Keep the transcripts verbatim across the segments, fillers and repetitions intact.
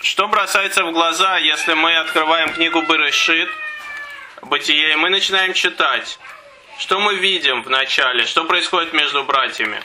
что бросается в глаза, если мы открываем книгу Берешит, Бытие, и мы начинаем читать? Что мы видим в начале? Что происходит между братьями?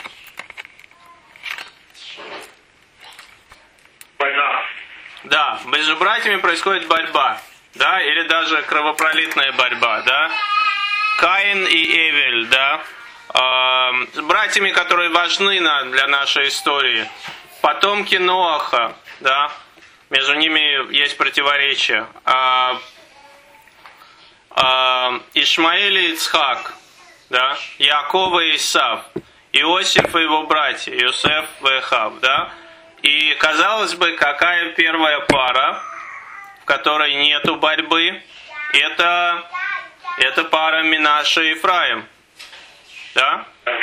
Война. Да, между братьями происходит борьба, да, или даже кровопролитная борьба, да. Каин и Эвель, да, э, братьями, которые важны на, для нашей истории. Потомки Ноаха, да, между ними есть противоречия. Э, э, Ишмаэль и Ицхак, да, Яков и Исав, Иосиф и его братья, Иосиф и Эхав, да. И, казалось бы, какая первая пара, в которой нету борьбы? Это, это пара Минаше и Ефраим. Да?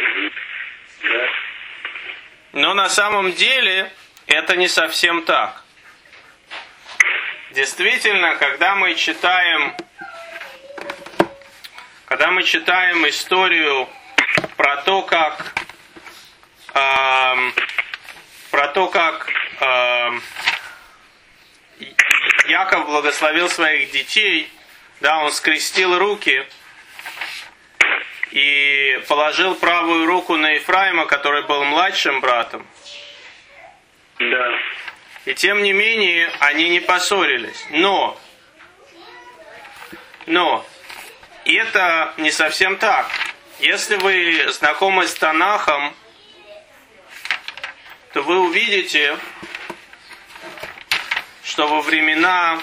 Но на самом деле это не совсем так. Действительно, когда мы читаем, когда мы читаем историю про то, как... Э, про то, как э, Яков благословил своих детей, да, он скрестил руки и положил правую руку на Ефраима, который был младшим братом. Да. И тем не менее, они не поссорились. Но, но, это не совсем так. Если вы знакомы с Танахом, то вы увидите, что во времена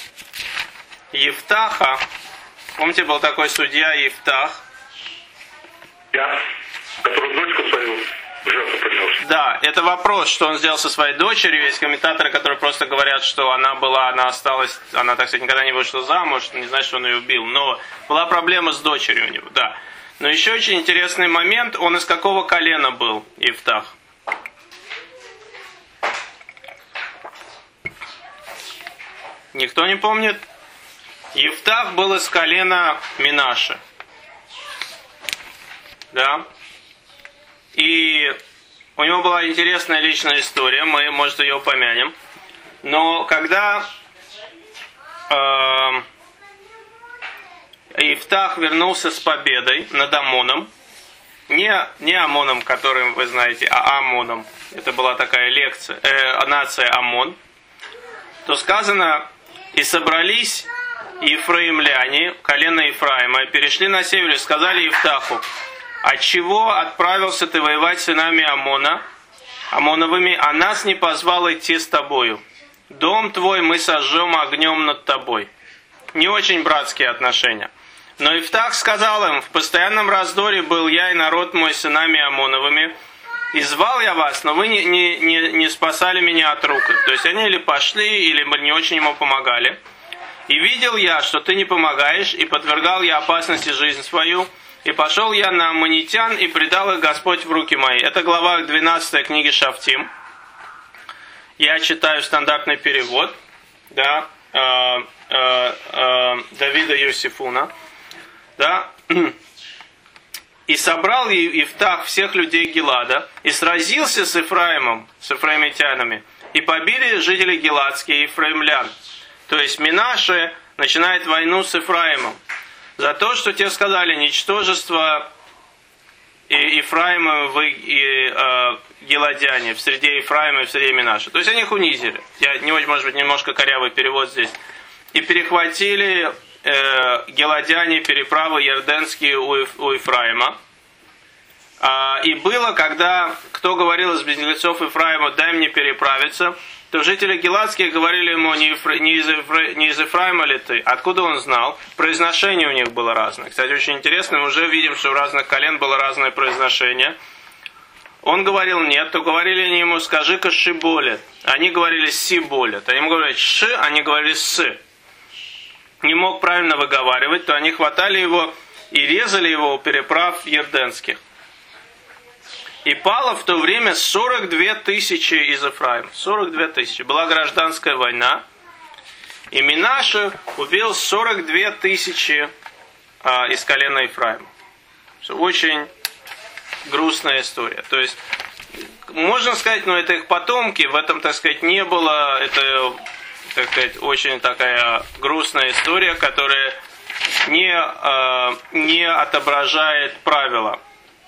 Ефтаха, помните, был такой судья Ефтах? Я, который дочку свою в жертву принес. Да, это вопрос, что он сделал со своей дочерью. Есть комментаторы, которые просто говорят, что она была, она осталась, она, так сказать, никогда не вышла замуж, не значит, что он ее убил. Но была проблема с дочерью у него, да. Но еще очень интересный момент, он из какого колена был, Ефтах? Никто не помнит? Ефтах был из колена Минаше. Да? И у него была интересная личная история, мы, может, ее упомянем. Но когда э, Ефтах вернулся с победой над Амоном, не, не Амоном, которым вы знаете, а Амоном, это была такая лекция, э, нация Амон, то сказано: «И собрались ефраимляне, колено Ефраима, и перешли на север, и сказали Ефтаху: отчего отправился ты воевать с сынами Амона, Амоновыми, а нас не позвал идти с тобою? Дом твой мы сожжем огнем над тобой». Не очень братские отношения. Но Ефтах сказал им: в постоянном раздоре был я и народ мой с сынами Амоновыми, и звал я вас, но вы не, не, не, не спасали меня от рук. То есть они или пошли, или не очень ему помогали. И видел я, что ты не помогаешь, и подвергал я опасности жизнь свою, и пошел я на аммонитян, и предал их Господь в руки мои. Это глава двенадцатая книги Шафтим. Я читаю стандартный перевод, да, э, э, э, Давида Йосифуна, да. И собрал Ефтах всех людей Гилада, и сразился с Ефраимом, с ефраимитянами, и побили жители гиладские ефраимлян. То есть Минаше начинает войну с Ефраимом за то, что те сказали: ничтожество Ефраима вы и э, гиладяне в среде Ефраима и в среде Минаше. То есть они их унизили. Я не очень, может быть, немножко корявый перевод здесь. И перехватили э, гиладяне переправы ярденские у, у Ефраима. А, и было, когда кто говорил из близнецов Ефраима: дай мне переправиться, то жители гиладские говорили ему: не, Ефра, не, из Ефра, не из Ефраима ли ты? Откуда он знал? Произношение у них было разное. Кстати, очень интересно, мы уже видим, что у разных колен было разное произношение. Он говорил нет, то говорили они ему: скажи-ка шиболет. Они говорили сиболет. Они ему говорили ши, они говорили сы. Не мог правильно выговаривать, то они хватали его и резали его у переправ ярденских. И пало в то время сорок две тысячи из Ефраима. сорок две тысячи. Была гражданская война. И Минаше убил сорок две тысячи а, из колена Ефраима. Очень грустная история. То есть, можно сказать, но это их потомки. В этом, так сказать, не было. Это так сказать, очень такая грустная история, которая не, э, не отображает правила.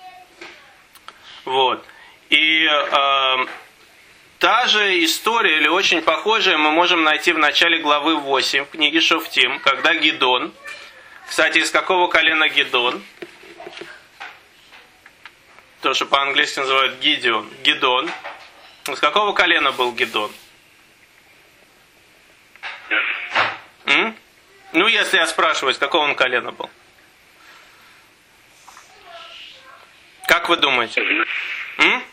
Вот. И э, та же история, или очень похожая, мы можем найти в начале главы восемь книги Шофтим, когда Гидон, кстати, из какого колена Гидон? То, что по-английски называют Гидеон. Гидон. Из какого колена был Гидон? М? Ну, если я спрашиваю, из какого он колена был? Как вы думаете? М?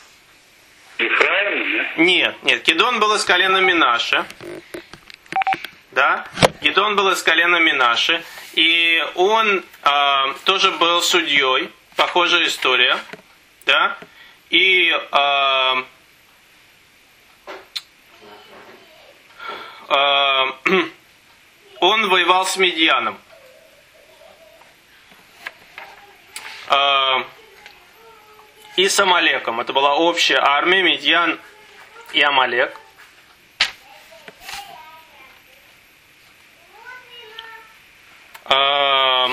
Нет, нет. Гидон был из колена Минаше. Да? Гидон был из колена Минаше. И он э, тоже был судьей. Похожая история. Да? И э, э, он воевал с Медьяном. Э, и с Амалеком. Это была общая армия, Медьян и Амалек. Э,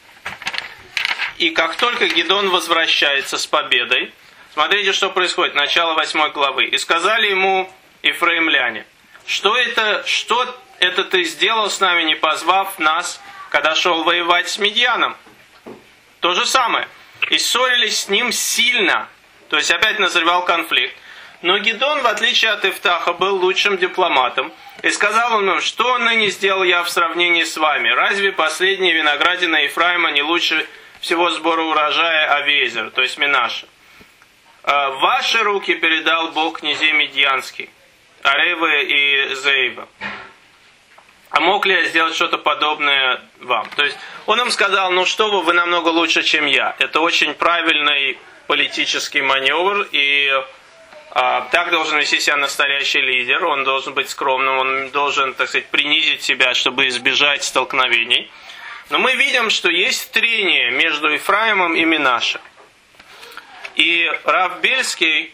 И как только Гидон возвращается с победой, смотрите, что происходит, начало восьмой главы. «И сказали ему ефраимляне, что это, что это ты сделал с нами, не позвав нас, когда шел воевать с Медьяном?» То же самое. «И ссорились с ним сильно». То есть опять назревал конфликт. Но Гидон, в отличие от Ифтаха, был лучшим дипломатом. И сказал он им, что ныне сделал я в сравнении с вами? Разве последние виноградина Ефраима не лучше всего сбора урожая Авиезер, то есть Минаша? В ваши руки передал Бог князей Медьянский, Аревы и Зеева. А мог ли я сделать что-то подобное вам? То есть он им сказал, ну что вы, вы намного лучше, чем я. Это очень правильный политический маневр, и а, так должен вести себя настоящий лидер. Он должен быть скромным, он должен, так сказать, принизить себя, чтобы избежать столкновений. Но мы видим, что есть трение между Ефраимом и Минаше. И Рав Бельский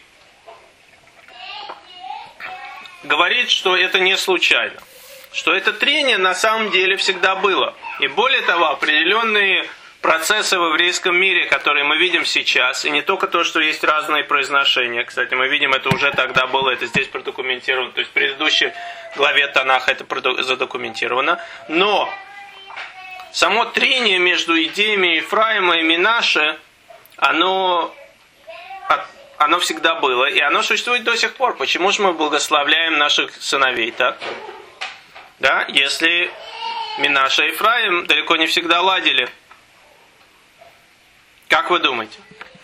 говорит, что это не случайно. Что это трение на самом деле всегда было. И более того, определенные процессы в еврейском мире, которые мы видим сейчас, и не только то, что есть разные произношения. Кстати, мы видим, это уже тогда было, это здесь продокументировано. То есть в предыдущей главе Танаха это задокументировано. Но само трение между идеями Ефраима и Минаше, оно, оно всегда было, и оно существует до сих пор. Почему же мы благословляем наших сыновей так? Да, если Минаше и Ефраим далеко не всегда ладили. Как вы думаете?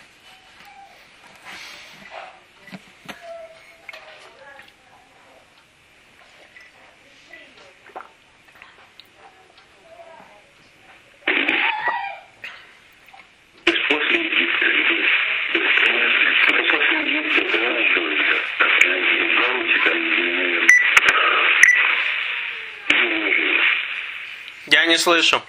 Я не слышу.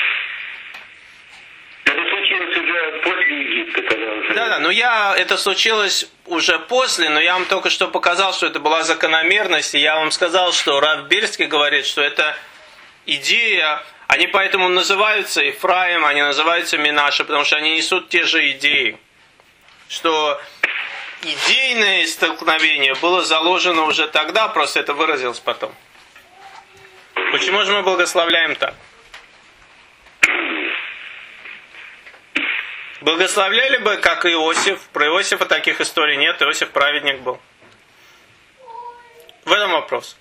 Это случилось уже после Египта, когда уже... Да, да, но я, это случилось уже после, но я вам только что показал, что это была закономерность, и я вам сказал, что Рав Бельский говорит, что это идея, они поэтому называются Ефраим, они называются Минаше, потому что они несут те же идеи, что идейное столкновение было заложено уже тогда, просто это выразилось потом. Почему же мы благословляем так? Благословляли бы, как Иосиф. Про Иосифа таких историй нет. Иосиф праведник был. В этом вопрос.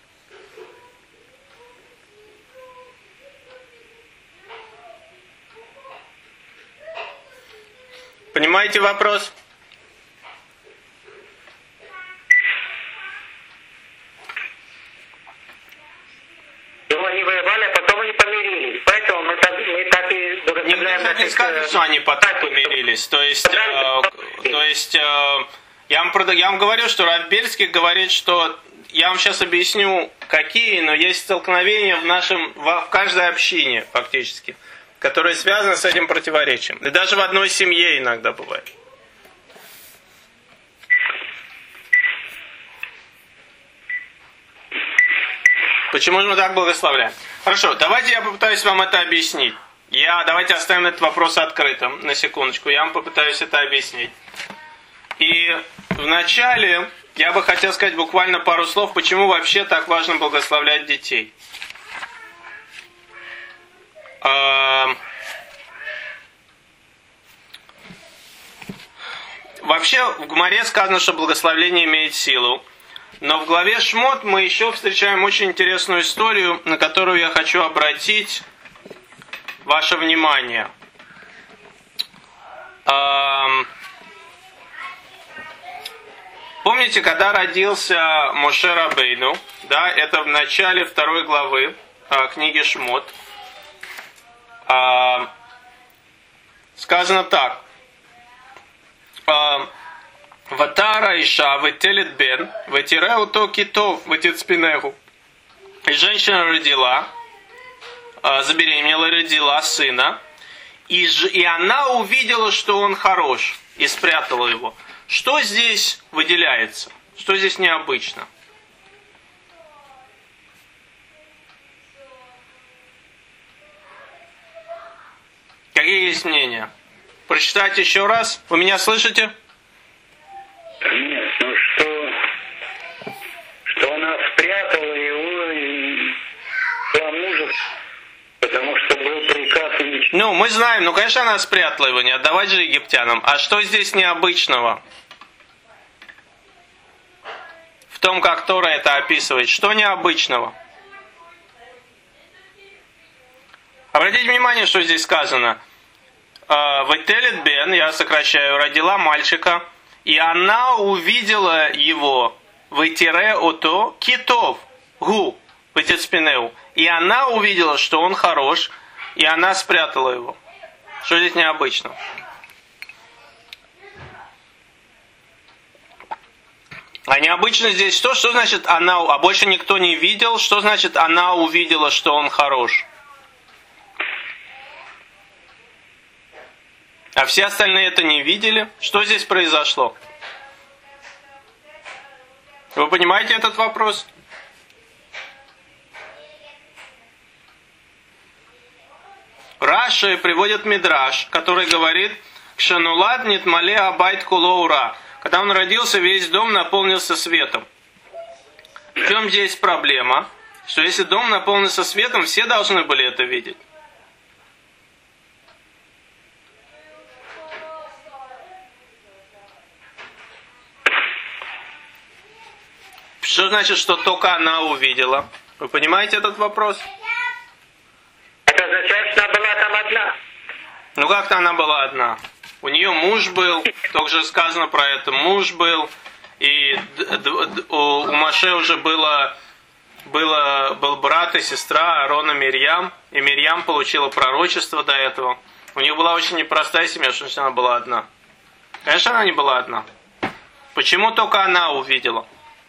Понимаете вопрос? Они воевали, а потом они помирились. Поэтому мы так, мы так и благословляем наших... Не скажут, что они потом помирились. То есть, э, то есть э, я, вам, я вам говорю, что Рав Бельский говорит, что я вам сейчас объясню, какие, но есть столкновения в нашем, в каждой общине фактически, которые связаны с этим противоречием. И даже в одной семье иногда бывает. Почему же мы так благословляем? Хорошо, давайте я попытаюсь вам это объяснить. Я, давайте оставим этот вопрос открытым, на секундочку. Я вам попытаюсь это объяснить. И вначале я бы хотел сказать буквально пару слов, почему вообще так важно благословлять детей. Вообще в Гемаре сказано, что благословление имеет силу. Но в главе Шмот мы еще встречаем очень интересную историю, на которую я хочу обратить ваше внимание. Помните, когда родился Моше Рабейну, да, это в начале второй главы э, книги Шмот, э, сказано так. Ватара иша ветелет бен, ветиреу то китов, ветицпинегу. И женщина родила, э, забеременела, родила сына, и, ж, и она увидела, что он хорош, и спрятала его. Что здесь выделяется? Что здесь необычно? Какие есть мнения? Прочитайте еще раз. Вы меня слышите? Нет, ну что, что она спрятала его и была мужа, потому что был приказ и ничего. Ну, мы знаем, ну, конечно, она спрятала его, не отдавать же египтянам. А что здесь необычного? В том, как Тора это описывает. Что необычного? Обратите внимание, что здесь сказано. Вателет бен, я сокращаю, родила мальчика, и она увидела его, вытире ото китов, гу, вытецпинеу. И она увидела, что он хорош, и она спрятала его. Что здесь необычно? А необычно здесь то, что значит она, а больше никто не видел, что значит она увидела, что он хорош. А все остальные это не видели. Что здесь произошло? Вы понимаете этот вопрос? Раши приводит мидраш, который говорит: «Кшанулад нитмале абайт кулоура». Когда он родился, весь дом наполнился светом. В чем здесь проблема? Что если дом наполнился светом, все должны были это видеть. Что значит, что только она увидела? Вы понимаете этот вопрос? Это означает, что она была там одна. Ну как-то она была одна. У нее муж был, только же сказано про это, муж был, и у Моше уже было, было, был брат и сестра Аарон и Мирьям, и Мирьям получила пророчество до этого. У нее была очень непростая семья, что она была одна. Конечно, она не была одна. Почему только она увидела?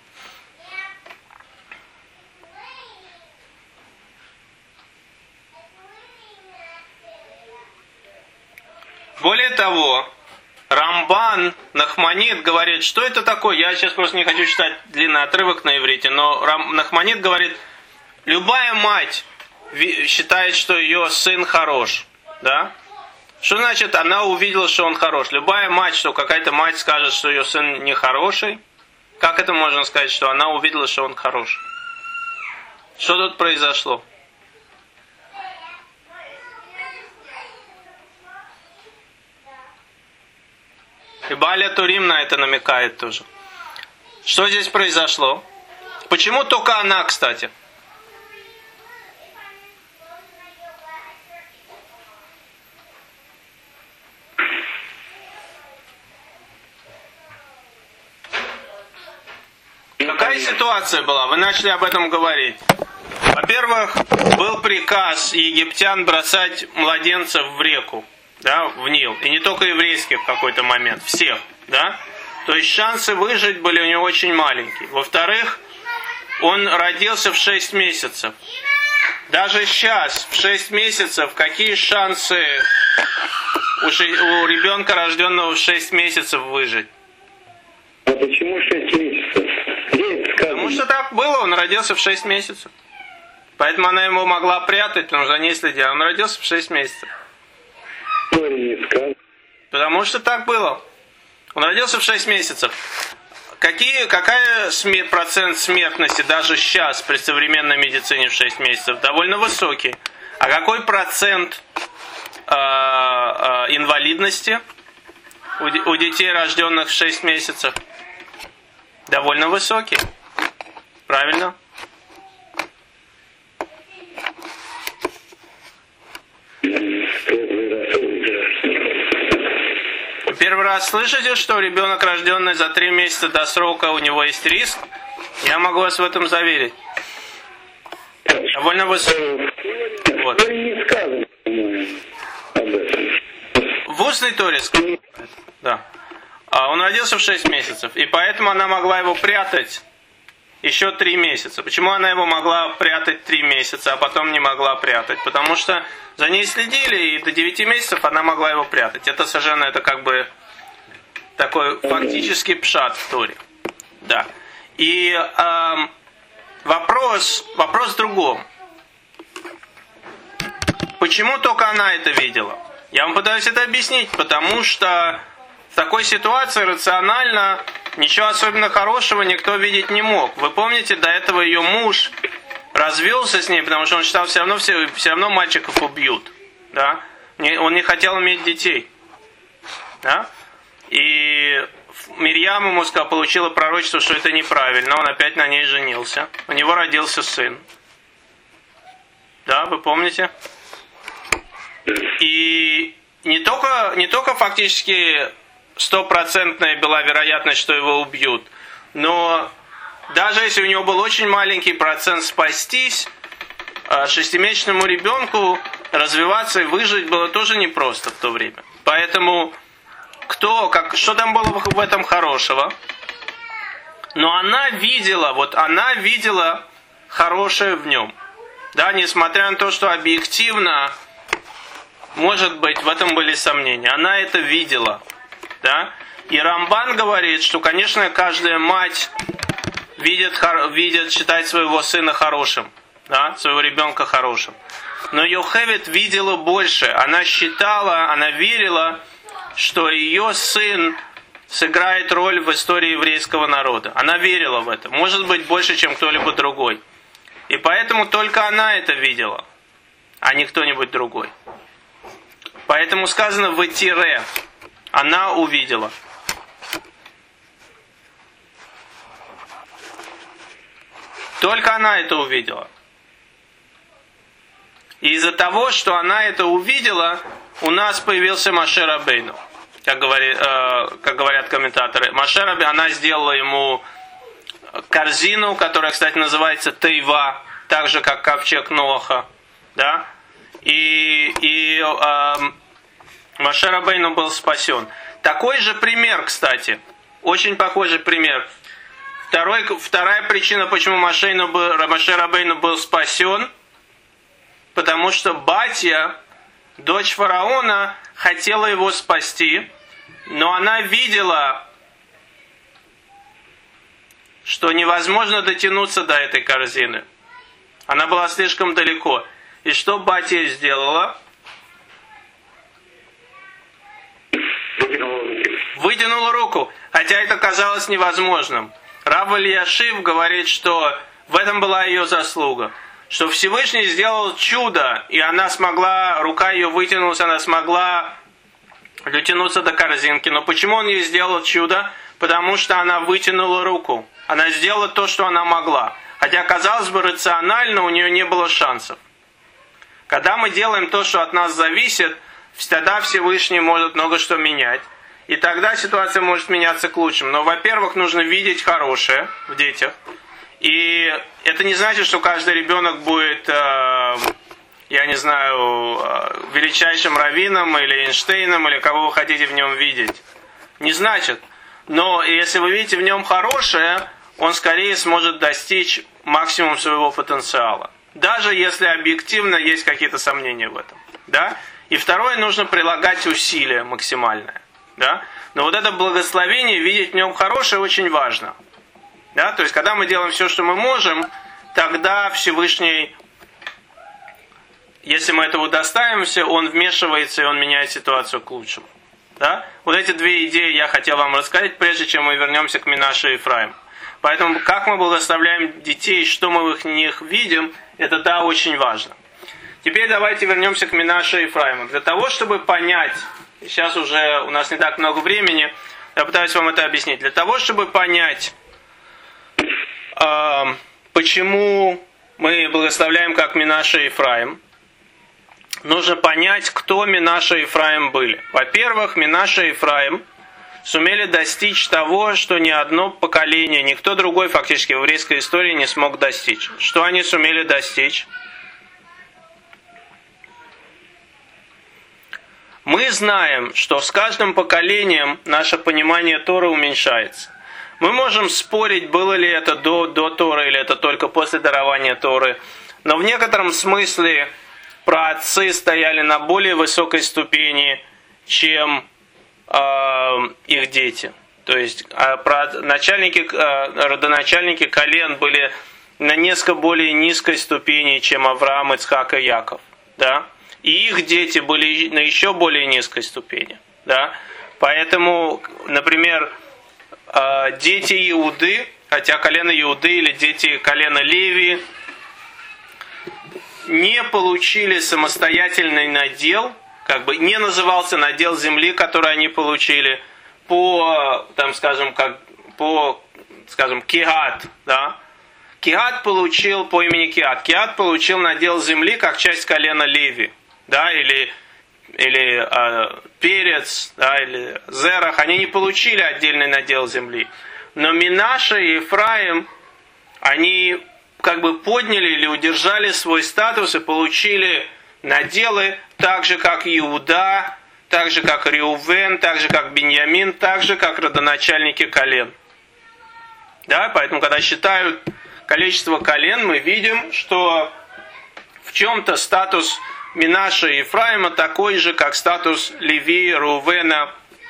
Более того, Рамбан Нахманит говорит, что это такое. Я сейчас просто не хочу читать длинный отрывок на иврите, но Рам, Нахманит говорит, любая мать считает, что ее сын хорош. Да? Что значит, она увидела, что он хорош? Любая мать, что какая-то мать скажет, что ее сын нехороший, как это можно сказать, что она увидела, что он хорош? Что тут произошло? И Бааля Турим на это намекает тоже. Что здесь произошло? Почему только она, кстати? Какая ситуация была? Вы начали об этом говорить. Во-первых, был приказ египтян бросать младенцев в реку. Да, в Нил. И не только еврейских в какой-то момент. Всех. Да? То есть шансы выжить были у него очень маленькие. Во-вторых, он родился в шесть месяцев. Даже сейчас, в шесть месяцев, какие шансы у, у ребенка, рожденного в шесть месяцев, выжить? А почему шесть месяцев? Где это сказано? Потому что так было, он родился в шесть месяцев. Поэтому она его могла прятать, потому что за ней следила. Он родился в шесть месяцев. Потому что так было. Он родился в шесть месяцев. Какие, какая смер, процент смертности даже сейчас при современной медицине в шесть месяцев? Довольно высокий. А какой процент э, э, инвалидности у, у детей, рожденных в шесть месяцев? Довольно высокий. Правильно? Первый раз слышите, что ребенок, рожденный за три месяца до срока, у него есть риск? Я могу вас в этом заверить. Довольно высокий. Вот. В устной Торе сказано. Да. А он родился в шесть месяцев, и поэтому она могла его прятать еще три месяца. Почему она его могла прятать три месяца, а потом не могла прятать? Потому что за ней следили, и до девяти месяцев она могла его прятать. Это совершенно, это как бы такой фактический пшат в Торе. Да. И э, вопрос, вопрос в другом. Почему только она это видела? Я вам пытаюсь это объяснить, потому что в такой ситуации рационально ничего особенно хорошего никто видеть не мог. Вы помните, до этого ее муж развелся с ней, потому что он считал, все равно, все, все равно мальчиков убьют. Да? Он не хотел иметь детей. Да? И Мирьям ему сказал, получила пророчество, что это неправильно. Он опять на ней женился. У него родился сын. Да, вы помните? И не только, не только фактически стопроцентная была вероятность, что его убьют, но даже если у него был очень маленький процент спастись, шестимесячному ребенку развиваться и выжить было тоже непросто в то время. Поэтому кто, как, что там было в этом хорошего? Но она видела, вот она видела хорошее в нем. Да, несмотря на то, что объективно, может быть, в этом были сомнения. Она это видела. Да? И Рамбан говорит, что, конечно, каждая мать видит, видит считает своего сына хорошим, да? Своего ребенка хорошим. Но Йохевед видела больше. Она считала, она верила, что ее сын сыграет роль в истории еврейского народа. Она верила в это. Может быть, больше, чем кто-либо другой. И поэтому только она это видела, а не кто-нибудь другой. Поэтому сказано в Тире. Она увидела. Только она это увидела. И из-за того, что она это увидела, у нас появился Моше Рабейну. Как, говори, э, как говорят комментаторы. Моше Рабейну, она сделала ему корзину, которая, кстати, называется Тейва, так же, как ковчег Ноаха. Да? И... и э, Моше Рабейну был спасен. Такой же пример, кстати. Очень похожий пример. Второй, вторая причина, почему Моше Рабейну был спасен, потому что Батья, дочь фараона, хотела его спасти, но она видела, что невозможно дотянуться до этой корзины. Она была слишком далеко. И что Батья сделала? Вытянула руку, хотя это казалось невозможным. Рав Элияшив говорит, что в этом была ее заслуга. Что Всевышний сделал чудо, и она смогла, рука ее вытянулась, она смогла дотянуться до корзинки. Но почему он ей сделал чудо? Потому что она вытянула руку. Она сделала то, что она могла. Хотя, казалось бы, рационально у нее не было шансов. Когда мы делаем то, что от нас зависит, тогда Всевышний может много что менять. И тогда ситуация может меняться к лучшему. Но, во-первых, нужно видеть хорошее в детях. И это не значит, что каждый ребенок будет, э, я не знаю, э, величайшим раввином или Эйнштейном, или кого вы хотите в нем видеть. Не значит. Но если вы видите в нем хорошее, он скорее сможет достичь максимум своего потенциала. Даже если объективно есть какие-то сомнения в этом. Да? И второе, нужно прилагать усилия максимальное. Да? Но вот это благословение, видеть в нем хорошее, очень важно. Да? То есть, когда мы делаем все, что мы можем, тогда Всевышний если мы этого доставимся, он вмешивается и он меняет ситуацию к лучшему. Да? Вот эти две идеи я хотел вам рассказать, прежде чем мы вернемся к Минаше и Ефраиму. Поэтому, как мы благословляем детей, что мы в них видим, это, да, очень важно. Теперь давайте вернемся к Минаше и Ефраиму. Для того, чтобы понять, сейчас уже у нас не так много времени, я пытаюсь вам это объяснить. Для того, чтобы понять, э, почему мы благословляем как Минаше и Ефраим, нужно понять, кто Минаше и Ефраим были. Во-первых, Минаше и Ефраим сумели достичь того, что ни одно поколение, никто другой фактически в еврейской истории не смог достичь. Что они сумели достичь? Мы знаем, что с каждым поколением наше понимание Торы уменьшается. Мы можем спорить, было ли это до, до Торы или это только после дарования Торы, но в некотором смысле праотцы стояли на более высокой ступени, чем их дети. То есть начальники, родоначальники колен были на несколько более низкой ступени, чем Авраам, Ицхак и Яков. Да? И их дети были на еще более низкой ступени. Да? Поэтому, например, дети Иуды, хотя колено Иуды или дети колена Левии не получили самостоятельный надел, как бы не назывался надел земли, который они получили по, там, скажем, как по, скажем, Киат, да. Киат получил по имени Киат. Киат получил надел земли как часть колена Леви, да, или или э, Перец, да, или Зерах. Они не получили отдельный надел земли. Но Минаше и Ефраим, они как бы подняли или удержали свой статус и получили наделы так же, как Иуда, так же, как Реувен, так же, как Биньямин, так же, как родоначальники колен. Да, поэтому, когда считают количество колен, мы видим, что в чем-то статус Минаше и Ефраима такой же, как статус Леви, Реувена,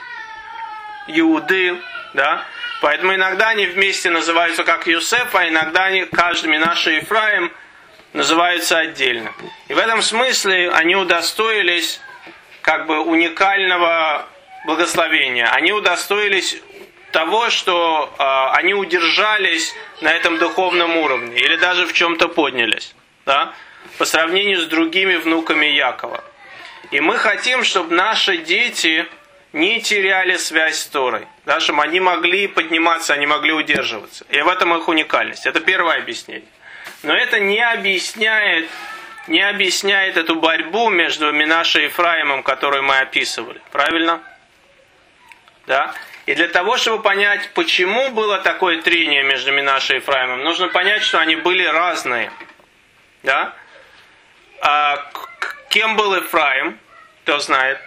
Иуды. Да? Поэтому иногда они вместе называются как Йосеф, а иногда они, каждый Минаше и Ефраим называются отдельно. И в этом смысле они удостоились как бы уникального благословения. Они удостоились того, что э, они удержались на этом духовном уровне, или даже в чем-то поднялись, да, по сравнению с другими внуками Якова. И мы хотим, чтобы наши дети не теряли связь с Торой, да, чтобы они могли подниматься, они могли удерживаться. И в этом их уникальность. Это первое объяснение. Но это не объясняет, не объясняет эту борьбу между Минаше и Ефраимом, которую мы описывали. Правильно? Да? И для того, чтобы понять, почему было такое трение между Минаше и Ефраимом, нужно понять, что они были разные. Да? А кем был Ефраим? Кто знает?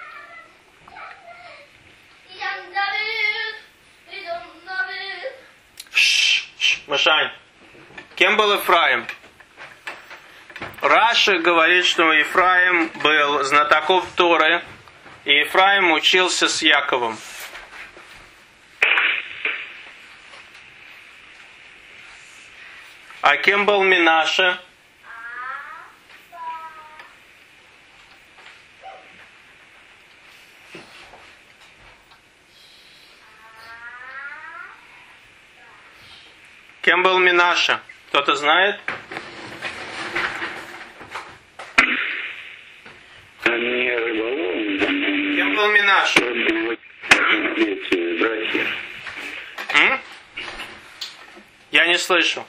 Ш-ш-ш, Мышань. Кем был Ефраим? Раши говорит, что Ефраим был знатоков Торы, и Ефраим учился с Яковом. А кем был Минаше? Кем был Минаше? Кто-то знает? Кем был Минаше? М? Я не слышу.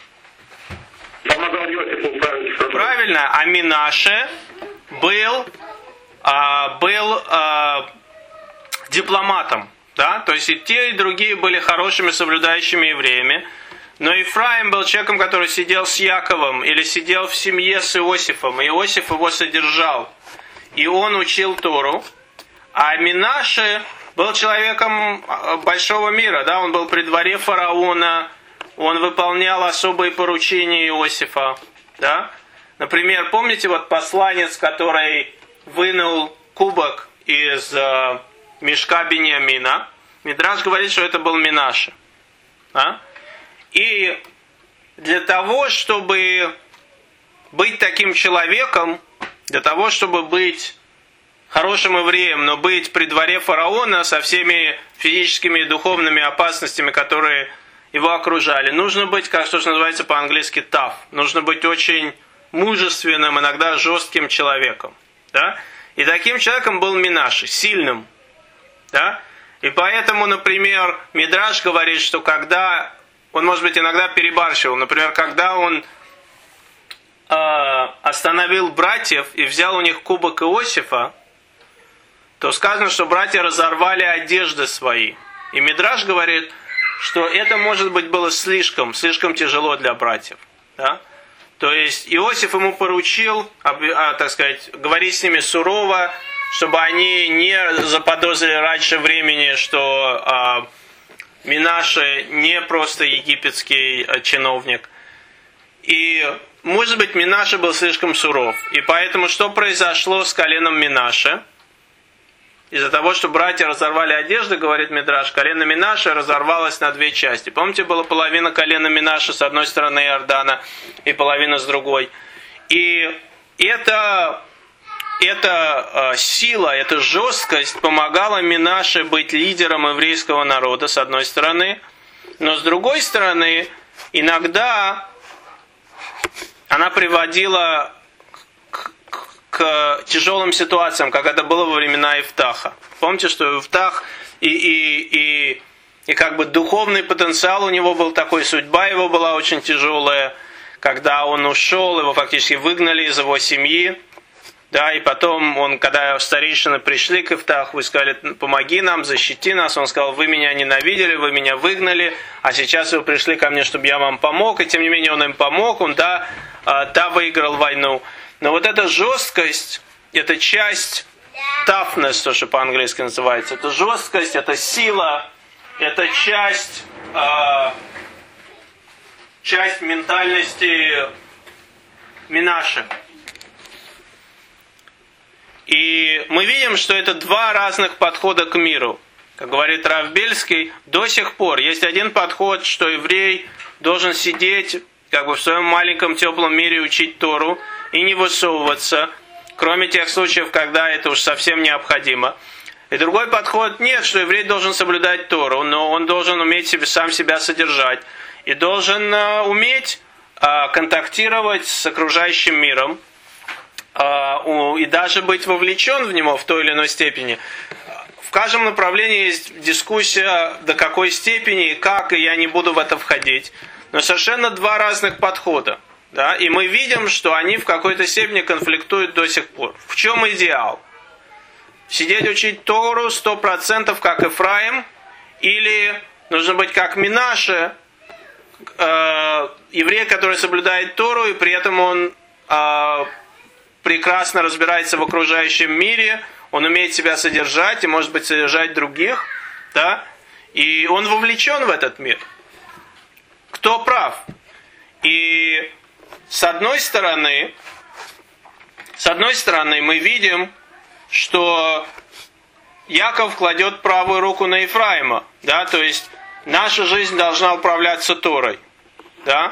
Правильно, а Минаше был, а, был а, дипломатом. Да? То есть и те, и другие были хорошими соблюдающими евреями. Но Ефраим был человеком, который сидел с Яковом или сидел в семье с Иосифом. И Иосиф его содержал. И он учил Тору. А Минаше был человеком большого мира. Да? Он был при дворе фараона. Он выполнял особые поручения Иосифа. Да? Например, помните вот посланец, который вынул кубок из э, мешка Биньямина? Мидраш говорит, что это был Минаше. А? И для того, чтобы быть таким человеком, для того, чтобы быть хорошим евреем, но быть при дворе фараона со всеми физическими и духовными опасностями, которые его окружали, нужно быть, как что называется по-английски tough. Нужно быть очень мужественным, иногда жестким человеком. Да? И таким человеком был Минаше, сильным. Да? И поэтому, например, Мидраш говорит, что когда, он, может быть, иногда перебарщивал, например, когда он э, остановил братьев и взял у них кубок Иосифа, то сказано, что братья разорвали одежды свои. И Мидраш говорит, что это, может быть, было слишком, слишком тяжело для братьев. Да? То есть Иосиф ему поручил, так сказать, говорить с ними сурово, чтобы они не заподозрили раньше времени, что а, Минаше не просто египетский а, чиновник. И, может быть, Минаше был слишком суров. И поэтому что произошло с коленом Минаше? Из-за того, что братья разорвали одежды, говорит Мидраш, колено Минаше разорвалось на две части. Помните, была половина колена Минаше с одной стороны Иордана и половина с другой. И это, эта сила, эта жесткость помогала Минаше быть лидером еврейского народа, с одной стороны. Но с другой стороны, иногда она приводила к тяжелым ситуациям, как это было во времена Ифтаха. Помните, что Ифтах и, и, и, и как бы духовный потенциал у него был такой, судьба его была очень тяжелая. Когда он ушел, его фактически выгнали из его семьи. Да, и потом, он, когда старейшины пришли к Ифтаху и сказали, помоги нам, защити нас, он сказал, вы меня ненавидели, вы меня выгнали, а сейчас вы пришли ко мне, чтобы я вам помог. И тем не менее он им помог, он да, да выиграл войну. Но вот эта жесткость, это часть toughness, то, что по-английски называется, это жесткость, это сила, это часть, э, часть ментальности Минаше. И мы видим, что это два разных подхода к миру. Как говорит Рав Бельский, до сих пор есть один подход, что еврей должен сидеть как бы в своем маленьком теплом мире и учить Тору, и не высовываться, кроме тех случаев, когда это уж совсем необходимо. И другой подход, нет, что еврей должен соблюдать Тору, но он должен уметь себе, сам себя содержать, и должен uh, уметь uh, контактировать с окружающим миром, uh, и даже быть вовлечен в него в той или иной степени. В каждом направлении есть дискуссия, до какой степени и как, и я не буду в это входить. Но совершенно два разных подхода. Да? И мы видим, что они в какой-то степени конфликтуют до сих пор. В чем идеал? Сидеть учить Тору сто процентов как Ефраим, или нужно быть как Минаше, э, еврей, который соблюдает Тору, и при этом он э, прекрасно разбирается в окружающем мире, он умеет себя содержать и, может быть, содержать других, да? И он вовлечен в этот мир. Кто прав? И с одной стороны, с одной стороны, мы видим, что Яков кладет правую руку на Ефраима, да, то есть наша жизнь должна управляться Торой, да.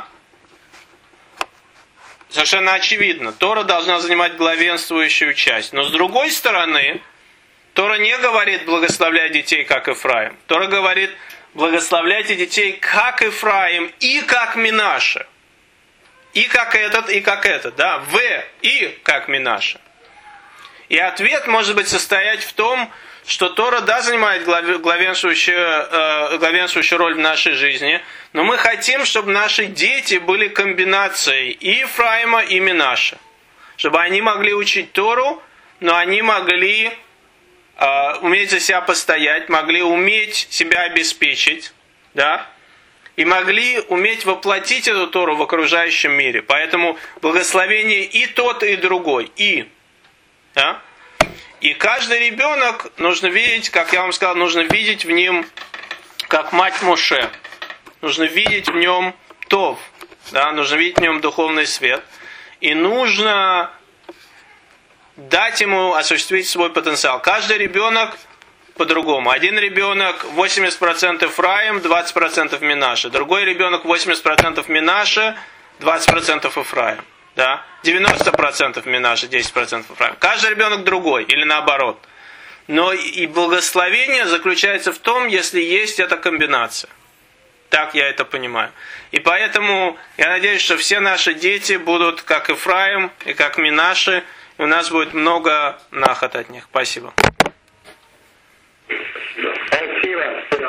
Совершенно очевидно, Тора должна занимать главенствующую часть. Но с другой стороны, Тора не говорит благословляй детей, как Ефраим. Тора говорит благословляйте детей, как Ефраим и как Минаше. И как этот, и как этот, да, в и как Минаше. И ответ может быть состоять в том, что Тора, да, занимает главенствующую, э, главенствующую роль в нашей жизни, но мы хотим, чтобы наши дети были комбинацией и Ефраима, и Минаше. Чтобы они могли учить Тору, но они могли э, уметь за себя постоять, могли уметь себя обеспечить, да, и могли уметь воплотить эту Тору в окружающем мире. Поэтому благословение и тот, и другой. И. Да? И каждый ребенок, нужно видеть, как я вам сказал, нужно видеть в нем, как мать Моше. Нужно видеть в нем тов. Да? Нужно видеть в нем духовный свет. И нужно дать ему осуществить свой потенциал. Каждый ребенок по-другому. Один ребенок восемьдесят процентов Ефраим, двадцать процентов Минаше. Другой ребенок восемьдесят процентов Минаше, двадцать процентов Ефраим. Да? девяносто процентов Минаше, десять процентов Ефраим. Каждый ребенок другой, или наоборот. Но и благословение заключается в том, если есть эта комбинация. Так я это понимаю. И поэтому я надеюсь, что все наши дети будут как Ефраим и как Минаше, и у нас будет много нахат от них. Спасибо.